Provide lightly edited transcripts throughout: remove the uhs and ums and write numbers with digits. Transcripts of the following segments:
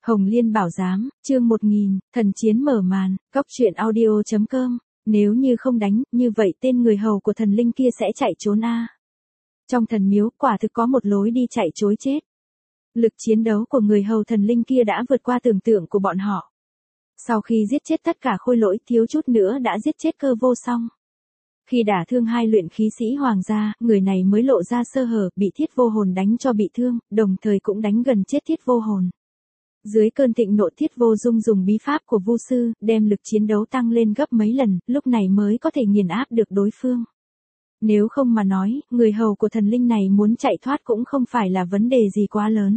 Hồng Liên Bảo Giám, chương 1000, thần chiến mở màn, góc truyện audio.com, nếu như không đánh, như vậy tên người hầu của thần linh kia sẽ chạy trốn a. Trong thần miếu, quả thực có một lối đi chạy trối chết. Lực chiến đấu của người hầu thần linh kia đã vượt qua tưởng tượng của bọn họ. Sau khi giết chết tất cả khôi lỗi, thiếu chút nữa đã giết chết Cơ Vô Song. Khi đả thương hai luyện khí sĩ hoàng gia, người này mới lộ ra sơ hở, bị Thiết Vô Hồn đánh cho bị thương, đồng thời cũng đánh gần chết Thiết Vô Hồn. Dưới cơn thịnh nộ, Thiết Vô Dung dùng bí pháp của Vu sư, đem lực chiến đấu tăng lên gấp mấy lần, lúc này mới có thể nghiền áp được đối phương. Nếu không mà nói, người hầu của thần linh này muốn chạy thoát cũng không phải là vấn đề gì quá lớn.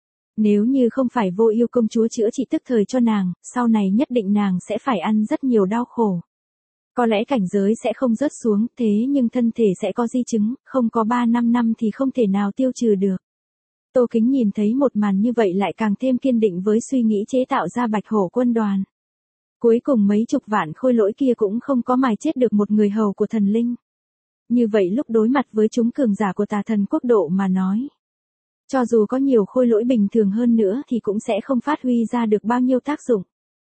Nếu như không phải Vô Yêu công chúa chữa trị tức thời cho nàng, sau này nhất định nàng sẽ phải ăn rất nhiều đau khổ. Có lẽ cảnh giới sẽ không rớt xuống, thế nhưng thân thể sẽ có di chứng, không có 3-5 năm thì không thể nào tiêu trừ được. Tô Kính nhìn thấy một màn như vậy lại càng thêm kiên định với suy nghĩ chế tạo ra Bạch Hổ quân đoàn. Cuối cùng mấy chục vạn khôi lỗi kia cũng không có mài chết được một người hầu của thần linh. Như vậy lúc đối mặt với chúng cường giả của Tà Thần quốc độ mà nói, cho dù có nhiều khôi lỗi bình thường hơn nữa thì cũng sẽ không phát huy ra được bao nhiêu tác dụng.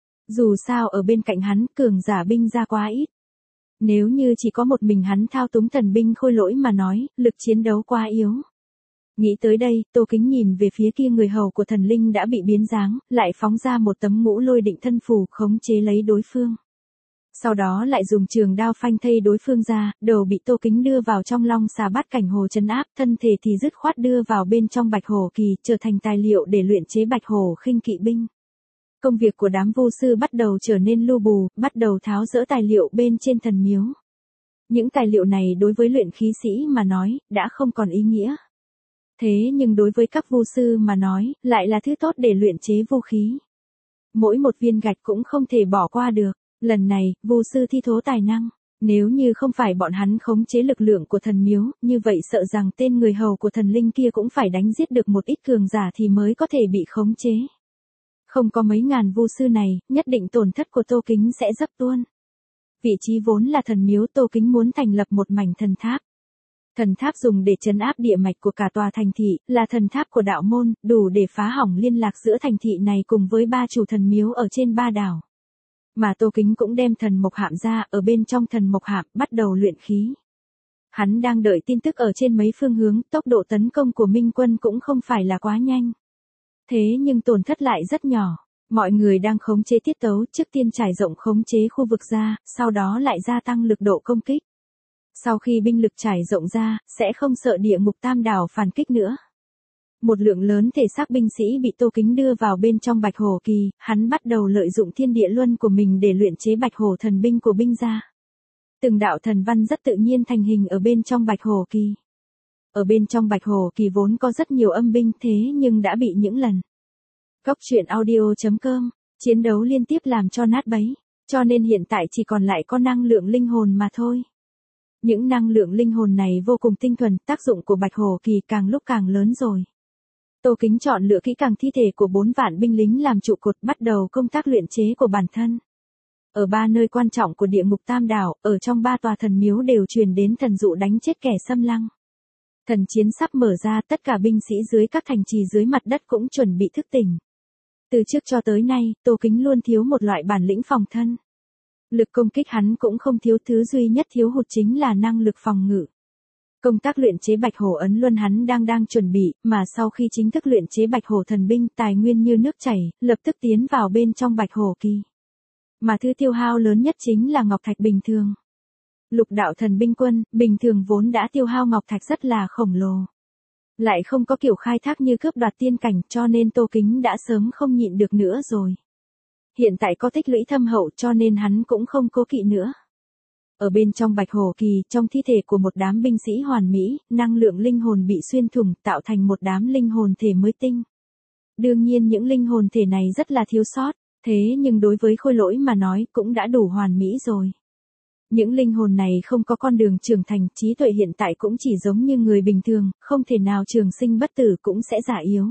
Dù sao ở bên cạnh hắn, cường giả binh ra quá ít. Nếu như chỉ có một mình hắn thao túng thần binh khôi lỗi mà nói, lực chiến đấu quá yếu. Nghĩ tới đây, Tô Kính nhìn về phía kia người hầu của thần linh đã bị biến dáng, lại phóng ra một tấm ngũ lôi định thân phù khống chế lấy đối phương. Sau đó lại dùng trường đao phanh thây đối phương ra, đầu bị Tô Kính đưa vào trong long xà bát cảnh hồ trấn áp, thân thể thì dứt khoát đưa vào bên trong Bạch Hổ kỳ, trở thành tài liệu để luyện chế Bạch Hổ khinh kỵ binh. Công việc của đám vu sư bắt đầu trở nên lu bù, bắt đầu tháo dỡ tài liệu bên trên thần miếu. Những tài liệu này đối với luyện khí sĩ mà nói, đã không còn ý nghĩa. Thế nhưng đối với các vu sư mà nói, lại là thứ tốt để luyện chế vũ khí. Mỗi một viên gạch cũng không thể bỏ qua được. Lần này, vu sư thi thố tài năng. Nếu như không phải bọn hắn khống chế lực lượng của thần miếu, như vậy sợ rằng tên người hầu của thần linh kia cũng phải đánh giết được một ít cường giả thì mới có thể bị khống chế. Không có mấy ngàn vu sư này, nhất định tổn thất của Tô Kính sẽ dấp tuôn. Vị trí vốn là thần miếu, Tô Kính muốn thành lập một mảnh thần tháp. Thần tháp dùng để trấn áp địa mạch của cả tòa thành thị, là thần tháp của đạo môn, đủ để phá hỏng liên lạc giữa thành thị này cùng với ba chủ thần miếu ở trên ba đảo. Mà Tô Kính cũng đem thần mộc hạm ra, ở bên trong thần mộc hạm, bắt đầu luyện khí. Hắn đang đợi tin tức ở trên mấy phương hướng, tốc độ tấn công của Minh quân cũng không phải là quá nhanh. Thế nhưng tổn thất lại rất nhỏ. Mọi người đang khống chế tiết tấu, trước tiên trải rộng khống chế khu vực ra, sau đó lại gia tăng lực độ công kích. Sau khi binh lực trải rộng ra, sẽ không sợ địa ngục tam đảo phản kích nữa. Một lượng lớn thể xác binh sĩ bị Tô Kính đưa vào bên trong Bạch Hổ kỳ, hắn bắt đầu lợi dụng thiên địa luân của mình để luyện chế Bạch Hổ thần binh của binh gia. Từng đạo thần văn rất tự nhiên thành hình ở bên trong Bạch Hổ kỳ. Ở bên trong Bạch Hổ kỳ vốn có rất nhiều âm binh thế nhưng đã bị những lần. Góc truyện audio.com, chiến đấu liên tiếp làm cho nát bấy, cho nên hiện tại chỉ còn lại có năng lượng linh hồn mà thôi. Những năng lượng linh hồn này vô cùng tinh thuần, tác dụng của Bạch Hổ kỳ càng lúc càng lớn rồi. Tô Kính chọn lựa kỹ càng thi thể của 4 vạn binh lính làm trụ cột, bắt đầu công tác luyện chế của bản thân. Ở 3 nơi quan trọng của địa ngục tam đảo, ở trong 3 tòa thần miếu đều truyền đến thần dụ đánh chết kẻ xâm lăng. Thần chiến sắp mở ra, tất cả binh sĩ dưới các thành trì dưới mặt đất cũng chuẩn bị thức tỉnh. Từ trước cho tới nay, Tô Kính luôn thiếu một loại bản lĩnh phòng thân. Lực công kích hắn cũng không thiếu, thứ duy nhất thiếu hụt chính là năng lực phòng ngự. Công tác luyện chế Bạch Hổ ấn luân hắn đang chuẩn bị, mà sau khi chính thức luyện chế Bạch Hổ thần binh, tài nguyên như nước chảy, lập tức tiến vào bên trong Bạch Hổ kỳ. Mà thứ tiêu hao lớn nhất chính là ngọc thạch bình thường. Lục đạo thần binh quân, bình thường vốn đã tiêu hao ngọc thạch rất là khổng lồ. Lại không có kiểu khai thác như cướp đoạt tiên cảnh, cho nên Tô Kính đã sớm không nhịn được nữa rồi. Hiện tại có tích lũy thâm hậu cho nên hắn cũng không cố kỵ nữa. Ở bên trong Bạch Hổ kỳ, trong thi thể của một đám binh sĩ hoàn mỹ, năng lượng linh hồn bị xuyên thủng, tạo thành một đám linh hồn thể mới tinh. Đương nhiên những linh hồn thể này rất là thiếu sót, thế nhưng đối với khôi lỗi mà nói cũng đã đủ hoàn mỹ rồi. Những linh hồn này không có con đường trưởng thành, trí tuệ hiện tại cũng chỉ giống như người bình thường, không thể nào trường sinh bất tử cũng sẽ già yếu.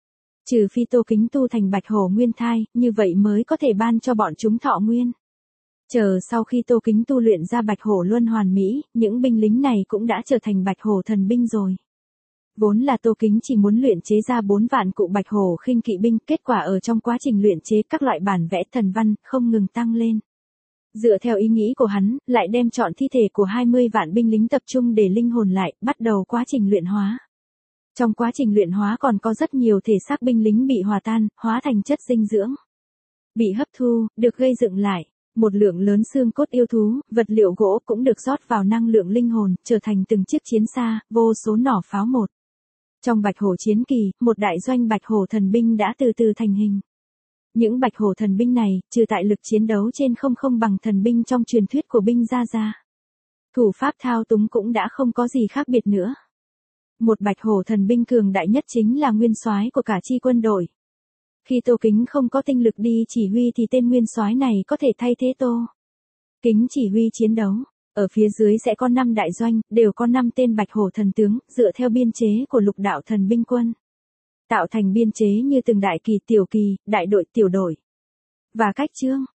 Trừ phi Tô Kính tu thành Bạch Hổ nguyên thai, như vậy mới có thể ban cho bọn chúng thọ nguyên. Chờ sau khi Tô Kính tu luyện ra Bạch Hổ luân hoàn mỹ, những binh lính này cũng đã trở thành Bạch Hổ thần binh rồi. Vốn là Tô Kính chỉ muốn luyện chế ra 4 vạn cụ bạch hổ khinh kỵ binh, kết quả ở trong quá trình luyện chế các loại bản vẽ thần văn không ngừng tăng lên. Dựa theo ý nghĩ của hắn, lại đem chọn thi thể của 20 vạn binh lính tập trung để linh hồn lại, bắt đầu quá trình luyện hóa. Trong quá trình luyện hóa còn có rất nhiều thể xác binh lính bị hòa tan, hóa thành chất dinh dưỡng. Bị hấp thu, được gây dựng lại. Một lượng lớn xương cốt yêu thú, vật liệu gỗ cũng được rót vào năng lượng linh hồn, trở thành từng chiếc chiến xa, vô số nỏ pháo một. Trong Bạch Hổ chiến kỳ, một đại doanh Bạch Hổ thần binh đã từ từ thành hình. Những Bạch Hổ thần binh này, trừ tại lực chiến đấu trên không bằng thần binh trong truyền thuyết của binh gia gia. Thủ pháp thao túng cũng đã không có gì khác biệt nữa. Một Bạch Hổ thần binh cường đại nhất chính là nguyên soái của cả chi quân đội. Khi Tô Kính không có tinh lực đi chỉ huy thì tên nguyên soái này có thể thay thế Tô Kính chỉ huy chiến đấu. Ở phía dưới sẽ có 5 đại doanh, đều có 5 tên Bạch Hổ thần tướng, dựa theo biên chế của Lục Đạo Thần binh quân. Tạo thành biên chế như từng đại kỳ, đại đội, tiểu đội. Và cách chương